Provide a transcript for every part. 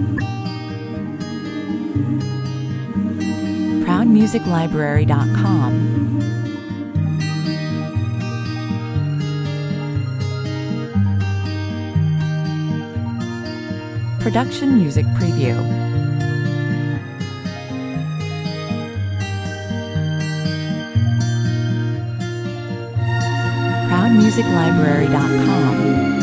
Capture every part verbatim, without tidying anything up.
proud music library dot com. Production Music Preview. proud music library dot com.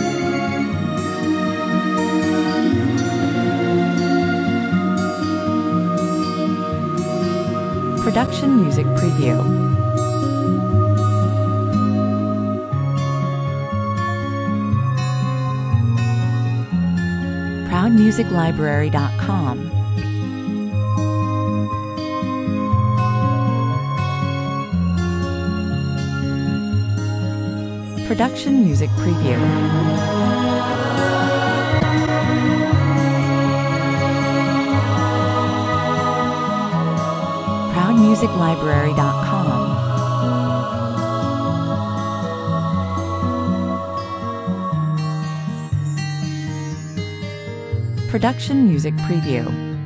Production Music Preview. proud music library dot com. Production Music Preview. proud music library dot com. Production Music Preview.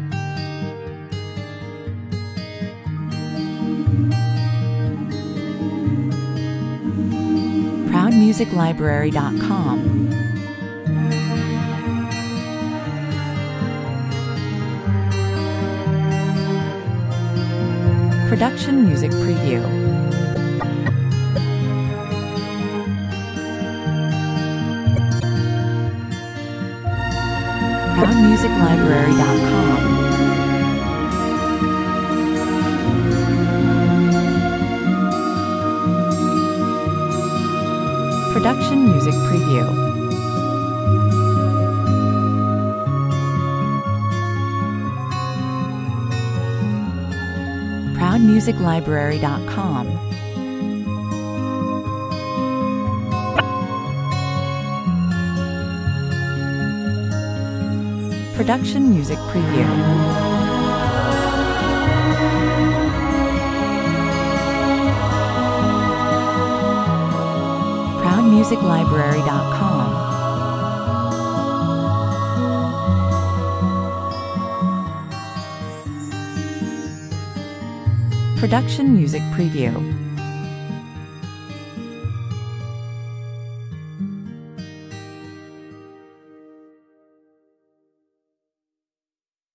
proud music library dot com. Production Music Preview. proud music library dot com. Production Music Preview. proud music library dot com. Production Music Preview. proud music library dot com. Production Music Preview.